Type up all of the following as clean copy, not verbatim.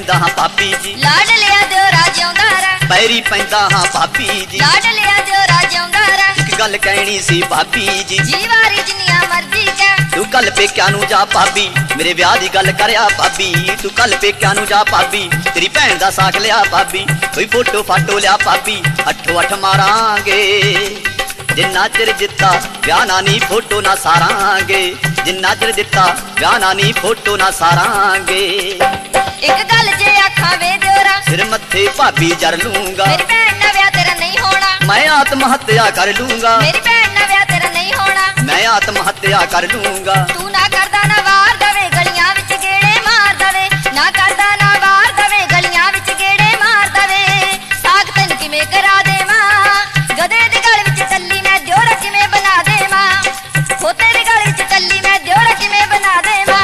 ਪੈਂਦਾ ਹਾਂ ਭਾਬੀ ਜੀ, ਲਾਡ ਲਿਆ ਦਿਓ ਰਾਜਿਆਉਂਦਾ ਰਹਿ। ਪੈਰੀ ਪੈਂਦਾ ਹਾਂ ਭਾਬੀ ਜੀ, ਲਾਡ ਲਿਆ ਦਿਓ ਰਾਜਿਆਉਂਦਾ ਰਹਿ। ਇੱਕ ਗੱਲ ਕਹਿਣੀ ਸੀ ਭਾਬੀ ਜੀ, ਜੀ ਵਾਰੀ ਜਿੰਨੀਆਂ ਮਰਜ਼ੀ ਕਹਿ। ਤੂੰ ਕੱਲ ਪੇਕਿਆਂ ਨੂੰ ਜਾ ਭਾਬੀ, ਮੇਰੇ ਵਿਆਹ ਦੀ ਗੱਲ ਕਰਿਆ ਭਾਬੀ। ਤੂੰ ਕੱਲ ਪੇਕਿਆਂ ਨੂੰ ਜਾ ਭਾਬੀ, ਤੇਰੀ ਭੈਣ ਦਾ ਸਾਕ ਲਿਆ ਭਾਬੀ। ਕੋਈ ਫੋਟੋ ਫਾਟੋ ਲਿਆ ਭਾਬੀ, ਅੱਠੋ ਅੱਠ ਮਾਰਾਂਗੇ। ਜਿੰਨਾ ਚਿਰ ਦਿੱਤਾ ਵਿਆਹ ਨਾ ਨੀ ਫੋਟੋ ਨਾ ਸਾਰਾਂਗੇ। ਜਿੰਨਾ ਚਿਰ ਦਿੱਤਾ ਵਿਆਹ ਨਾ ਨੀ ਫੋਟੋ ਨਾ ਸਾਰਾਂਗੇ। ਇੱਕ ਗੱਲ ਜੇ ਆਖਾਂ ਵੇ ਦਿਓਰਾ, ਸਿਰ ਮੱਥੇ ਭਾਬੀ ਜਰ ਲੂੰਗਾ। ਮੇਰੀ ਭੈਣ ਨਾਲ ਵਿਆਹ ਤੇਰਾ ਨਹੀਂ ਹੋਣਾ। ਮੈਂ ਆਤਮ ਹੱਤਿਆ ਕਰ ਲੂੰਗਾ। ਮੇਰੀ ਭੈਣ ਨਾਲ ਵਿਆਹ ਤੇਰਾ ਨਹੀਂ ਹੋਣਾ। ਮੈਂ ਆਤਮ ਹੱਤਿਆ ਕਰ ਲੂੰਗਾ। ਤੂੰ ਨਾ ਕਰਦਾ ਨਾ ਵਾਰ ਦਵੇ, ਗਲੀਆਂ ਵਿੱਚ ਗੇੜੇ ਮਾਰ ਦਵੇ। ਨਾ ਕਰਦਾ ਨਾ ਵਾਰ ਦਵੇ, ਗਲੀਆਂ ਵਿੱਚ ਗੇੜੇ ਮਾਰ ਦਵੇ। ਸਾਗ ਤੈਨੂੰ ਕਿਵੇਂ ਕਰਾ ਦੇਵਾਂ, ਗਧੇ ਦੀ ਗਲ ਵਿੱਚ ਟੱਲੀ ਮੈਂ ਦਿਓਰਾ ਕਿਵੇਂ ਬਣਾ ਦੇਵਾਂ। ਖੋਤੇ ਦੀ ਗਲ ਵਿੱਚ ਟੱਲੀ ਮੈਂ ਦਿਓਰਾ ਕਿਵੇਂ ਬਣਾ ਦੇਵਾਂ।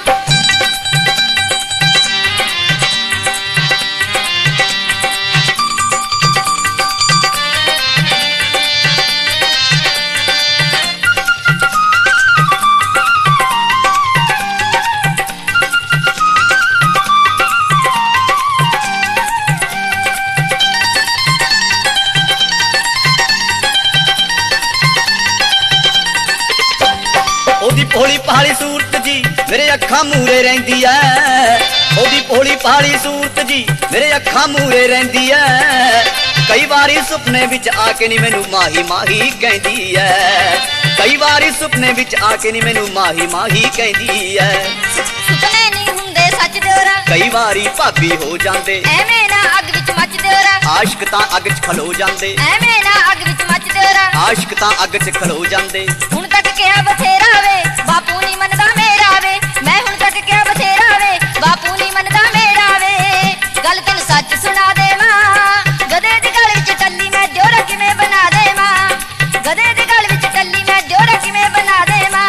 ਉਹਦੀ ਭੋਲੀ ਪਹਾਲੀ ਸੂਰਤ ਜੀ ਮੇਰੇ ਅੱਖਾਂ ਮੂਰੇ ਰਹਿੰਦੀ ਐ। ਉਹਦੀ ਭੋਲੀ ਪਹਾਲੀ ਸੂਰਤ ਜੀ ਮੇਰੇ ਅੱਖਾਂ ਮੂਰੇ ਰਹਿੰਦੀ ਐ। ਕਈ ਵਾਰੀ ਸੁਪਨੇ ਵਿੱਚ ਆ ਕੇ ਨੀ ਮੈਨੂੰ ਮਾਹੀ ਮਾਹੀ ਕਹਿੰਦੀ ਐ। ਕਈ ਵਾਰੀ ਸੁਪਨੇ ਵਿੱਚ ਆ ਕੇ ਨੀ ਮੈਨੂੰ ਮਾਹੀ ਮਾਹੀ ਕਹਿੰਦੀ ਐ। ਸੁਪਨੇ ਨਹੀਂ ਹੁੰਦੇ ਸੱਚ ਦਿਓਰਾ, ਕਈ ਵਾਰੀ ਭਾਬੀ ਹੋ ਜਾਂਦੇ। ਐਵੇਂ ਨਾ ਅੱਗ ਵਿੱਚ ਮੱਚ ਦਿਓਰਾ। ਆਸ਼ਕ ਤਾਂ ਅੱਗ 'ਚ ਖਲੋ ਜਾਂਦੇ। ਐਵੇਂ ਨਾ ਅੱਗ ਵਿੱਚ ਮੱਚ ਦਿਓਰਾ। ਆਸ਼ਕ ਤਾਂ ਅੱਗ 'ਚ ਖਲੋ ਜਾਂਦੇ। ਹੁਣ ਤੱਕ ਕਿਹਾ ਬਥੇਰਾ ਵੇ, ਬਾਪੂ ਨਹੀਂ ਮੰਨਦਾ ਮੇਰਾ ਵੇ। ਮੈਂ ਹੁਣ ਤੱਕ ਕਿਹਾ ਬਥੇਰਾ ਵੇ, ਬਾਪੂ ਨਹੀਂ ਮੰਨਦਾ ਮੇਰਾ ਵੇ। ਗੱਲ ਤੈਨੂੰ ਸੱਚ ਸੁਣਾ ਦੇਵਾਂ, ਗਧੇ ਦੀ ਗਲ ਵਿੱਚ ਟੱਲੀ ਮੈਂ ਦਿਓਰਾ ਕਿਵੇਂ ਬਣਾ ਦੇਵਾਂ। ਗਧੇ ਦੀ ਗਲ ਵਿੱਚ ਟੱਲੀ ਮੈਂ ਦਿਓਰਾ ਕਿਵੇਂ ਬਣਾ ਦੇਵਾਂ।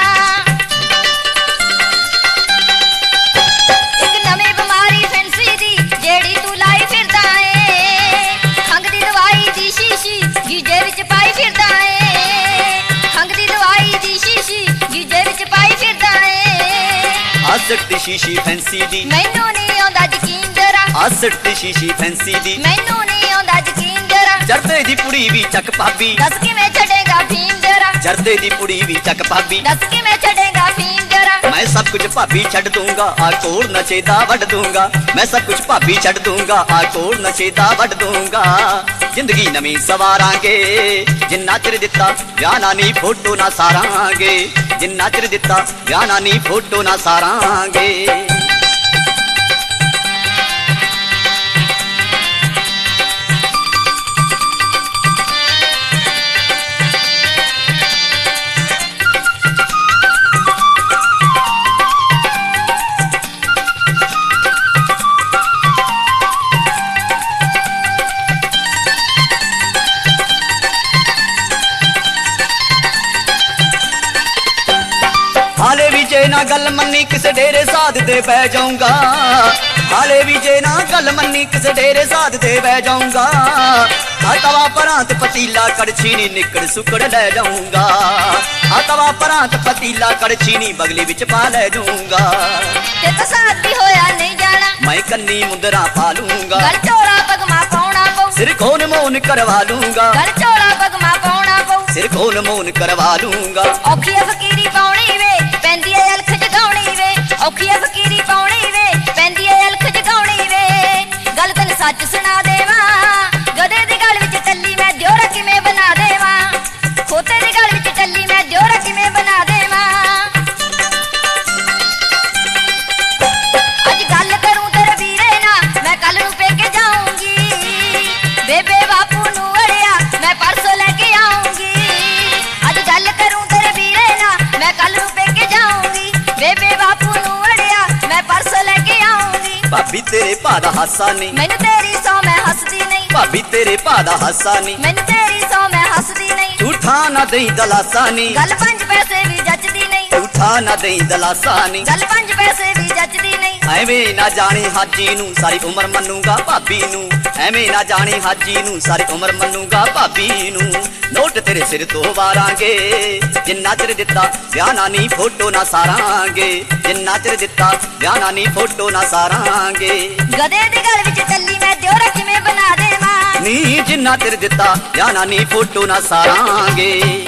ਇੱਕ ਨਵੀਂ ਬਿਮਾਰੀ ਫੈਂਸੀ ਦੀ ਜਿਹੜੀ ਤੂੰ ਲਾਈ ਫਿਰਦਾ ਏ। ਖੰਘ ਦੀ ਦਵਾਈ ਦੀ ਸ਼ੀਸ਼ੀ ਗੀਜੇ ਵਿੱਚ ਪਾਈ ਫਿਰਦਾ ਏ। ਖੰਘ ਦੀ ਦਵਾਈ ਦੀ ਸ਼ੀਸ਼ੀ ਗੀਜੇ ਵਿੱਚ ਪਾਈ ਫਿਰਦਾ ਏ। ਆਸਟ ਦੀ ਸ਼ੀਸ਼ੀ ਫੈਂਸੀ ਦੀ ਮੈਨੂੰ ਨਹੀਂ ਆਉਂਦਾ ਯਕੀਨ ਜਰਾ। ਆਸਟ ਦੀ ਸ਼ੀਸ਼ੀ ਫੈਂਸੀ ਦੀ ਮੈਨੂੰ ਨਹੀਂ ਆਉਂਦਾ ਯਕੀਨ ਜਰਾ। ਜਰਦੇ ਦੀ ਪੁੜੀ ਵੀ ਚੱਕ ਭਾਬੀ। ਦੱਸ ਕਿਵੇਂ ਛੱਡੇਗਾ ਫੀਮ ਜਰਾ। ਜਰਦੇ ਦੀ ਪੁੜੀ ਵੀ ਚੱਕ ਭਾਬੀ। ਦੱਸ ਕਿਵੇਂ ਛੱਡੇਗਾ ਫੀਮ ਜਰਾ। ਮੈਂ ਸਭ ਕੁਝ ਭਾਬੀ ਛੱਡ ਦੂੰਗਾ, ਆ ਕੋੜ ਨਸ਼ੇ ਦਾ ਵੱਢ ਦੂੰਗਾ। ਮੈਂ ਸਭ ਕੁਝ ਭਾਬੀ ਛੱਡ ਦੂੰਗਾ, ਆ ਕੋੜ ਨਸ਼ੇ ਦਾ ਵੱਢ ਦੂੰਗਾ। ਜ਼ਿੰਦਗੀ ਨਵੀਂ ਸਵਾਰਾਂਗੇ। ਜਿੰਨਾ ਚਿਰ ਦਿੱਤਾ ਵਿਆਹ ਨਾ ਨੀ ਫੋਟੋ ਨਾ ਸਾਰਾਂਗੇ। ਜਿੰਨਾ ਚਿਰ ਦਿੱਤਾ ਵਿਆਹ ਨਾ ਨੀ ਫੋਟੋ ਨਾ ਸਾਰਾਂਗੇ। ਹਾਲੇ ਵੀ ਜੇ ਨਾ ਗੱਲ ਮੰਨੀ ਕਿਸੇ ਡੇਰੇ ਸਾਧ ਤੇ ਬਹਿ ਜਾਊਂਗਾ। ਹਾਲੇ ਵੀ ਜੇ ਨਾ ਗੱਲ ਮੰਨੀ ਕਿਸੇ ਡੇਰੇ ਸਾਧ ਤੇ ਬਹਿ ਜਾਊਂਗਾ। ਆ ਤਵਾ ਪਰਾਂ ਤੇ ਪਤੀਲਾ ਕੜਛੀ ਨੀ ਨਿਕੜ ਸੁਕੜ ਲੈ ਜਾਊਂਗਾ। ਆ ਤਵਾ ਪਰਾਂ ਤੇ ਪਤੀਲਾ ਕੜਛੀ ਨੀ ਬਗਲੀ ਵਿੱਚ ਪਾ ਲੈ ਜਾਊਂਗਾ। ਤੇ ਤਾਂ ਸਾਥੀ ਹੋਇਆ ਨਹੀਂ ਜਾਣਾ। ਮੈਂ ਕੰਨੀ ਮੁੰਦਰਾ ਪਾ ਲੂੰਗਾ। ਗਲ ਚੋਲਾ ਪਗਮਾ ਪਾਉਣਾ ਪਊ। ਸਿਰ ਖੋਨ ਮੋਨ ਕਰਵਾ ਲੂੰਗਾ। ਗਲ ਚੋਲਾ ਪਗਮਾ ਪਾਉਣਾ ਪਊ। ਸਿਰ ਖੋਨ ਮੋਨ ਕਰਵਾ ਲੂੰਗਾ। ਔਖੀ ਆ ਫਕੀਰੀ ਪਾਉਣੀ ਵੇ, ਪੈਂਦੀ ਏ ਅਲਖ ਜਗਾਉਣੀ ਵੇ। ਔਖੀ ਆ ਫਕੀਰੀ ਪਾਉਣੀ ਵੇ, ਪੈਂਦੀ ਏ ਅਲਖ ਜਗਾਉਣੀ ਵੇ। ਗੱਲ ਤੈਨੂੰ ਸੱਚ ਸੁਣਾ ਦੇਵਾਂ, ਗਧੇ ਦੀ ਗਲ ਵਿੱਚ ਟੱਲੀ ਮੈਂ ਦਿਓਰਾ ਕਿਵੇਂ ਬਣਾ ਦੇਵਾਂ। ਖੋਤੇ ਦੀ ਗਲ ਵਿੱਚ ਟੱਲੀ ਮੈਂ ਦਿਓਰਾ ਕਿਵੇਂ ਬਣਾ ਦੇਵਾਂ। ਅੱਜ ਗੱਲ ਕਰੂੰ ਤੇਰੇ ਵੀਰੇ ਨਾਲ, ਮੈਂ ਕੱਲ ਨੂੰ ਪੇਕੇ ਜਾਊਂਗੀ। ਬੇਬੇ ਬਾਪੂ ਨੂੰ ਅੜਿਆ ਮੈਂ ਪਰਸੋਂ ਲੈ ਕੇ ਆਊਂਗੀ। ਅੱਜ ਗੱਲ ਕਰੂੰ ਤੇਰੇ ਵੀਰੇ ਨਾਲ, ਮੈਂ ਕੱਲ ਨੂੰ ਪੇਕੇ ਜਾਊਂਗੀ। ਬੇਬੇ ਬਾਪੂ ਨੂੰ ਅੜਿਆ ਮੈਂ ਪਰਸੋਂ ਲੈ ਕੇ ਆਊਂਗੀ। ਭਾਬੀ ਤੇਰੇ ਭਾ ਦਾ ਹਾਸਾ ਨਹੀਂ। ਮੈਨੂੰ ਤੇਰੀ ਸੌ ਮੈਂ ਹੱਸਦੀ ਨਹੀਂ। ਭਾਬੀ ਤੇਰੇ ਭਾ ਦਾ ਹਾਸਾ ਨਹੀਂ। ਮੈਨੂੰ ਤੇਰੀ ਸੌ ਮੈਂ ਹੱਸਦੀ ਨਹੀਂ। ਝੂਠਾ ਨਾ ਦੇਈ ਦਲਾਸਾ ਨਹੀਂ। ਗੱਲ 5 ਪੈਸੇ ਵੀ ਜੱਜਦੀ ਨਹੀਂ। ਝੂਠਾ ਨਾ ਦੇਈ ਦਲਾਸਾ ਨਹੀਂ। ਗੱਲ 5 ਪੈਸੇ ਵੀ ਜੱਜਦੀ ਨਹੀਂ। ਐਵੇਂ ਨਾ ਜਾਣੀ ਹਾਜੀ ਨੂੰ ਸਾਰੀ ਉਮਰ ਮੰਨੂਗਾ ਭਾਬੀ ਨੂੰ। ਐਵੇਂ ਨਾ ਜਾਣੀ ਹਾਜੀ ਨੂੰ ਸਾਰੀ ਉਮਰ ਮੰਨੂਗਾ ਭਾਬੀ ਨੂੰ। ਨੋਟ ਤੇਰੇ ਸਿਰ ਤੋਂ ਵਾਰਾਂਗੇ ਜਿੰਨਾ ਚਿਰ ਦਿੱਤਾ ਵਿਆਹ ਨਾ ਨੀ ਫੋਟੋ ਨਾ ਸਾਰਾਂਗੇ ਜਿੰਨਾ ਚਿਰ ਦਿੱਤਾ ਵਿਆਹ ਨਾ ਨੀ ਫੋਟੋ ਨਾ ਸਾਰਾਂਗੇ ਗਧੇ ਦੀ ਗਲ ਵਿੱਚ ਚੱਲੀ ਮੈਂ ਦਿਓਰਾ ਕਿਵੇਂ ਬਣਾ ਦੇਵਾਂ ਨੀ ਜਿੰਨਾ ਚਿਰ ਦਿੱਤਾ ਵਿਆਹ ਨਾ ਨੀ ਫੋਟੋ ਨਾ ਸਾਰਾਂਗੇ